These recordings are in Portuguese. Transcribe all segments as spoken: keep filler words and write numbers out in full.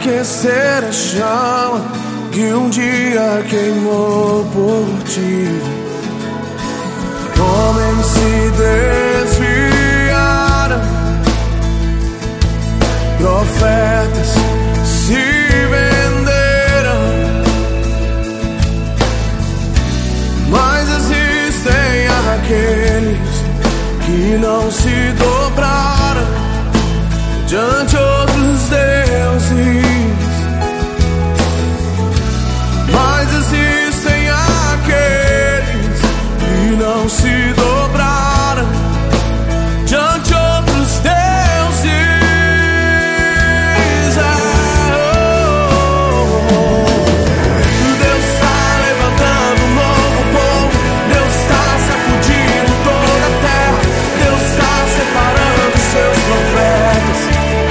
aquecer a chama que um dia queimou por ti. Homens se desviaram, profetas se venderam, mas existem aqueles que não se dobraram diante outros deuses. Mas existem aqueles que não se dobraram diante outros deuses. Ah, oh, oh, oh. Deus está levantando um novo povo, Deus está sacudindo toda a terra, Deus está separando seus profetas.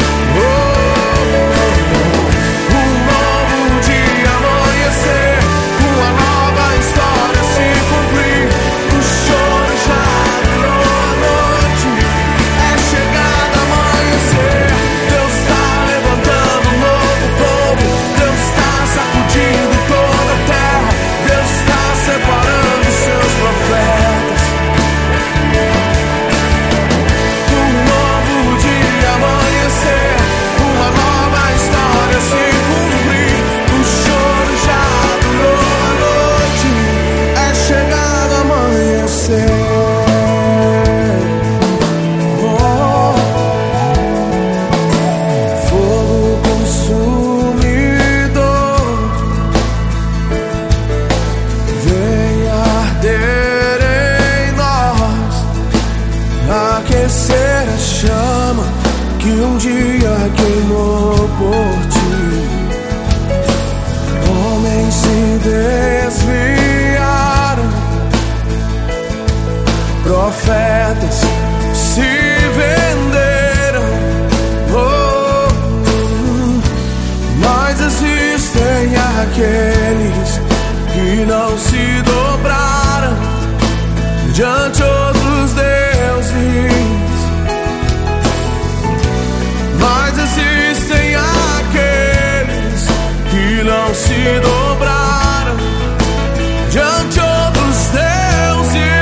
Aquecer a chama que um dia queimou por ti. Homens se desviaram, profetas se venderam, oh, mas existem aqueles que não se dobraram diante outros deuses. Mas existem aqueles que não se dobraram diante outros deuses.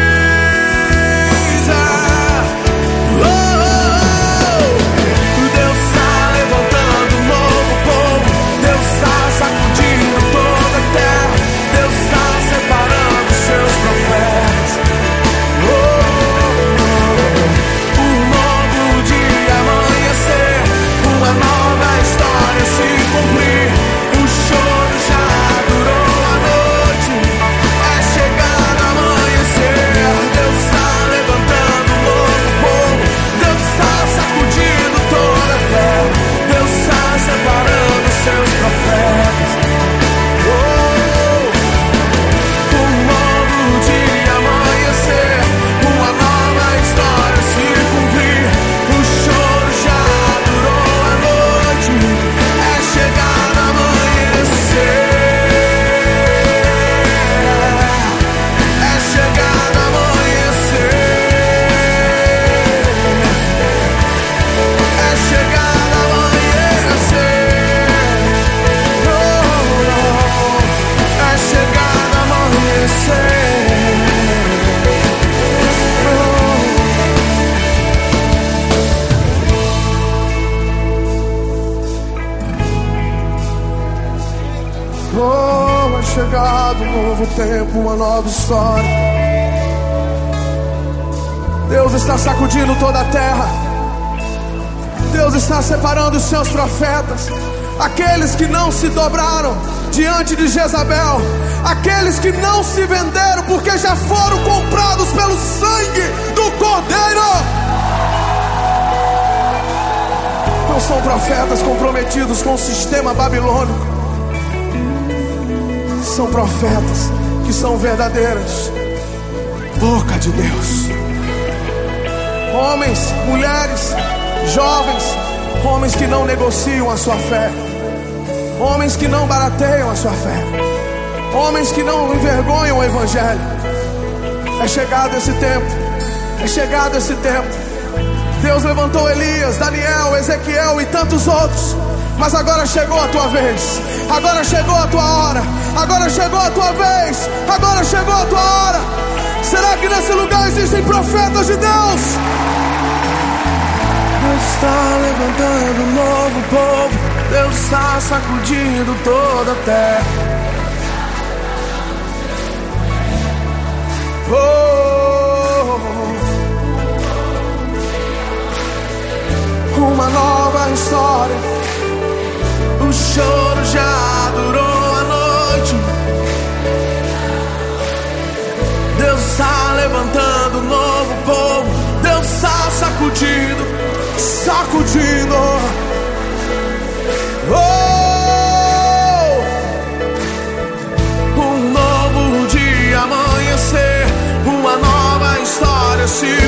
Ah, oh, oh, oh. Deus está levantando um novo povo, Deus está sacudindo toda a terra, Deus está separando seus profetas. Oh, oh, oh. Um novo dia amanhecer, uma nova história se cumprir. O choro já durou a noite, é chegado amanhecer. Deus está levantando um novo povo, Deus está sacudindo toda a terra, Deus está separando seus profetas. Oh, um novo dia amanhecer, uma nova história se cumprir. O choro já durou a noite, é chegado amanhecer. É chegado amanhecer. É chegado amanhecer. Oh, oh, é chegado amanhecer. Oh, é chegado um novo tempo, uma nova história. Deus está sacudindo toda a terra, Deus está separando os seus profetas, aqueles que não se dobraram diante de Jezabel, aqueles que não se venderam porque já foram comprados pelo sangue do Cordeiro. Não são profetas comprometidos com o sistema babilônico, são profetas que são verdadeiros, boca de Deus. Homens, mulheres, jovens, homens que não negociam a sua fé, homens que não barateiam a sua fé, homens que não envergonham o evangelho. É chegado esse tempo, é chegado esse tempo. Deus levantou Elias, Daniel, Ezequiel e tantos outros Mas agora chegou a tua vez. Agora chegou a tua hora. Agora chegou a tua vez. Agora chegou a tua hora. Será que nesse lugar existem profetas de Deus? Deus está levantando um novo povo. Deus está sacudindo toda a terra. Oh, uma nova história. O choro já durou a noite. Deus está levantando um novo povo. Deus está sacudindo, sacudindo. Oh, um novo dia amanhecer, uma nova história se